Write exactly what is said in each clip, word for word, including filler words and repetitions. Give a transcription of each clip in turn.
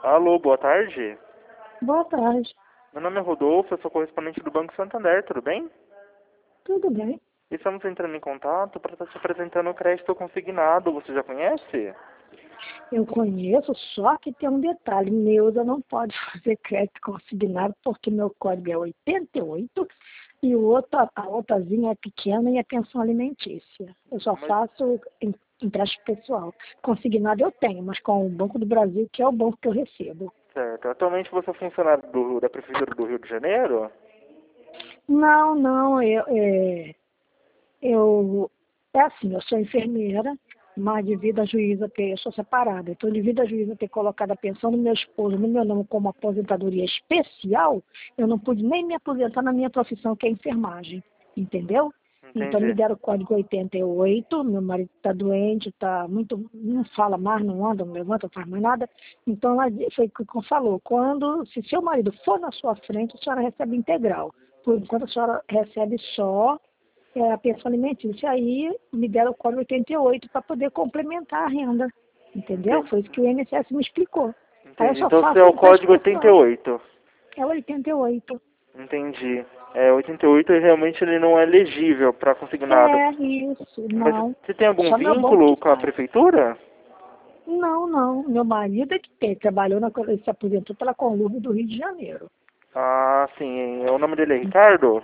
Alô, boa tarde. Boa tarde. Meu nome é Rodolfo, eu sou correspondente do Banco Santander, tudo bem? Tudo bem? Estamos entrando em contato para estar te apresentando o crédito consignado, você já conhece? Eu conheço, só que tem um detalhe. Neuza não pode fazer crédito consignado porque meu código é oitenta e oito e o outro, a outrazinha é pequena e é pensão alimentícia. Eu só Mas, faço em- empréstimo pessoal. Consignado eu tenho, mas com o Banco do Brasil, que é o banco que eu recebo. certo. Atualmente você é funcionário do, da Prefeitura do Rio de Janeiro? Não, não, eu, é, eu, é assim, eu sou enfermeira, mas devido à juíza ter, eu sou separada, então devido à juíza ter colocado a pensão do meu esposo no meu nome como aposentadoria especial, eu não pude nem me aposentar na minha profissão, que é enfermagem, entendeu? Então me Entendi. deram o código oitenta e oito, meu marido está doente, tá muito, não fala mais, não anda, não levanta, não faz mais nada. Então ela foi o que falou, quando, se seu marido for na sua frente, a senhora recebe integral. Por enquanto a senhora recebe só é, a pensão alimentícia. Aí me deram o código oitenta e oito para poder complementar a renda. Entendeu? Entendi. Foi isso que o I N S S me explicou. Aí eu Entendi. só Então você é faço o empréstimo código oitenta e pessoal. oito. É o oitenta e oito. Entendi. É, oitenta e oito realmente ele não é elegível para consignado. É, isso, Mas não. você tem algum Só meu banco vínculo que com a faz. Prefeitura? Não, não. Meu marido é que tem. Trabalhou, na, ele se aposentou pela Conluve do Rio de Janeiro. Ah, sim. O nome dele é Ricardo?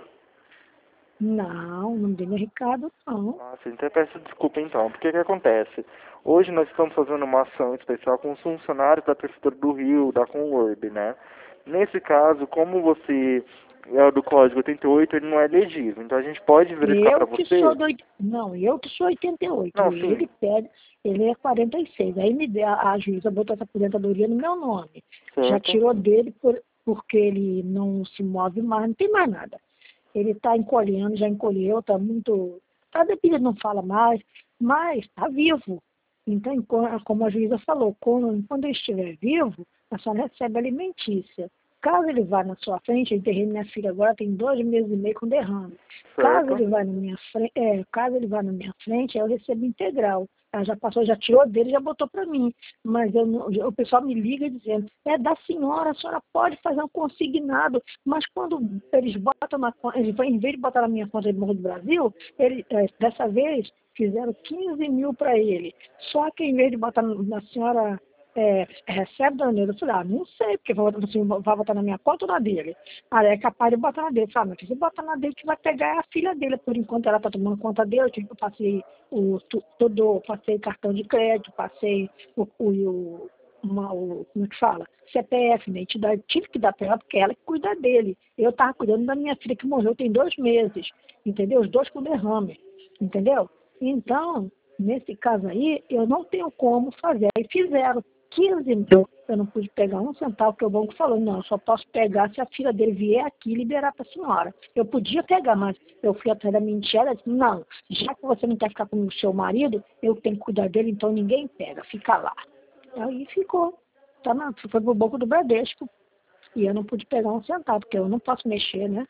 Não, o nome dele é Ricardo, não. Ah, sim. Então eu peço desculpa então. Porque o que acontece? Hoje nós estamos fazendo uma ação especial com os funcionários da Prefeitura do Rio, da Conurb, né? Nesse caso, como você é o do código oitenta e oito, ele não é elegível. Então a gente pode verificar para Eu que sou você? do... oit- Não, eu que sou oitenta e oito. Não, sim. Ele pede, ele é quarenta e seis. Aí me deu, a juíza botou essa aposentadoria no meu nome. Já Certo. tirou dele por, porque ele não se move mais, não tem mais nada. Ele está encolhendo, já encolheu, está muito... A depilha não fala mais, mas está vivo. Então, enquanto- como a juíza falou, quando, quando ele estiver vivo, a senhora recebe alimentícia. Caso ele vá na sua frente, eu enterrei minha filha agora, tem dois meses e meio com derrame. Caso Certo. ele vá na minha frente, é, caso ele vá na minha frente, eu recebo integral. Ela já passou, já tirou dele, já botou para mim. Mas eu não- o pessoal me liga dizendo, é da senhora, a senhora pode fazer um consignado. Mas quando eles botam na conta, eles, em vez de botar na minha conta de Banco do Brasil, ele, é, dessa vez fizeram quinze mil para ele. Só que em vez de botar na senhora é, recebe, dona Neuza, eu falei, ah, não sei, porque vai, você vai botar na minha conta ou na dele? Ah, é capaz de botar na dele. Eu falei, ah, mas se botar na dele, que vai pegar é a filha dele. Por enquanto ela está tomando conta dele, eu tive que passei o tu- todo, passei cartão de crédito, passei o, o, o, uma, o como é que fala? C P F, né? Entidade, tive que dar para ela, porque ela que cuida dele. Eu estava cuidando da minha filha que morreu tem dois meses, entendeu? Os dois com derrame, entendeu? Então, nesse caso aí, eu não tenho como fazer. Aí fizeram quinze mil, eu não pude pegar um centavo, porque o banco falou, não, eu só posso pegar se a filha dele vier aqui e liberar para a senhora. Eu podia pegar, mas eu fui atrás da mentira, ela disse, não, já que você não quer ficar com o seu marido, eu tenho que cuidar dele, então ninguém pega, fica lá. Aí ficou, tá na, foi pro banco do Bradesco, e eu não pude pegar um centavo, porque eu não posso mexer, né?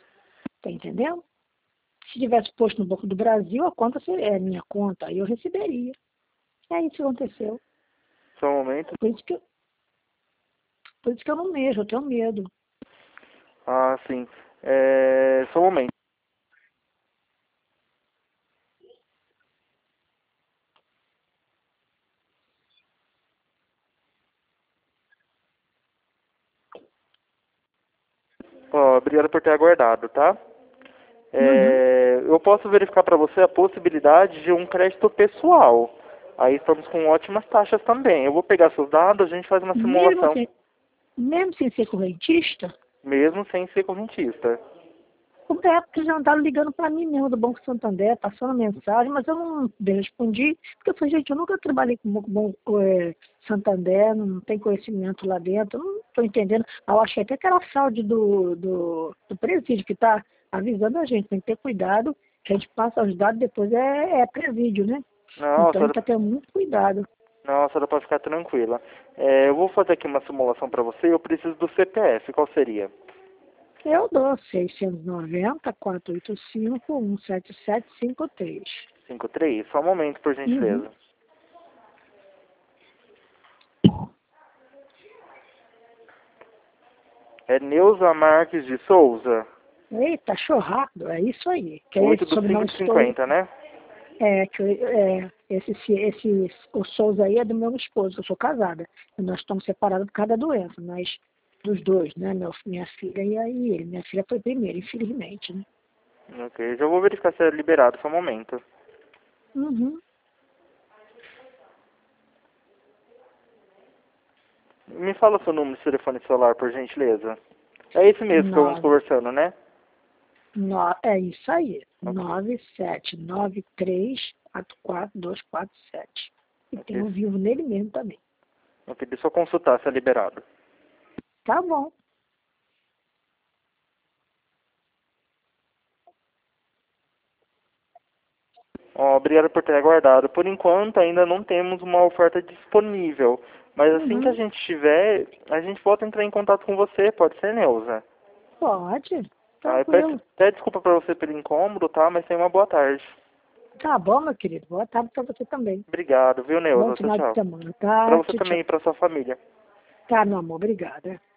Tá entendendo? Se tivesse posto no Banco do Brasil, a conta seria é minha conta, aí eu receberia. É isso que aconteceu. Só um momento. Por isso que, eu- por isso que eu não mexo, eu tenho medo. Ah, sim. É... Só um momento. Ó, obrigado por ter aguardado, tá? Uhum. É, eu posso verificar para você a possibilidade de um crédito pessoal. Aí estamos com ótimas taxas também. Eu vou pegar seus dados, a gente faz uma Mesmo simulação, sem, mesmo sem ser correntista, mesmo sem ser correntista. porque é porque já andaram ligando para mim mesmo do Banco Santander, passando mensagem, mas eu não respondi, porque eu falei, gente, eu nunca trabalhei com o Banco é, Santander, não tem conhecimento lá dentro, eu não estou entendendo. Ah, eu achei até que era a fraude do, do, do presídio que está avisando a gente, tem que ter cuidado, que a gente passa os dados, depois é, é presídio, né? Não, a Então a gente senhora, está tendo muito cuidado. não, a senhora pode ficar tranquila. É, eu vou fazer aqui uma simulação para você e eu preciso do C P F. Qual seria? Eu dou seiscentos e noventa, quatrocentos e oitenta e cinco, cento e setenta e sete, cinquenta e três. Cinco três. Só um momento, por Uhum. gentileza. É Neuza Marques de Souza. Eita, chorrado, é isso aí. Que é oito esse do cinco sobrenome de cinquenta, né? É, que, é esse, esse, o Souza aí é do meu esposo, eu sou casada. E nós estamos separados por causa da doença, mas dos dois, né? Meu, minha filha e aí ele. Minha filha foi primeiro, infelizmente, né? Ok, já vou verificar se é liberado, só um momento. Uhum. Me fala seu número de telefone celular, por gentileza. É esse mesmo que estamos Nove, conversando, né? no, é isso aí. Ok, Nove sete nove três quatro quatro dois quatro sete. E tem ok. um vivo nele mesmo também. Ok, deixa eu consultar se é liberado. Tá bom. Ó, obrigado por ter aguardado. Por enquanto, ainda não temos uma oferta disponível. Mas assim que a Uhum. gente tiver, a gente volta a entrar em contato com você. Pode ser, Neuza? Pode. Tá, eu peço Tranquilo. até desculpa pra você pelo incômodo, tá? Mas tenha uma boa tarde. Tá bom, meu querido. Boa tarde pra você também. Obrigado, viu, Bom Neuza? Tchau, final de tchau. semana, Pra tá? você Tchau, tchau. também e pra sua família. Tá, meu amor. Obrigada.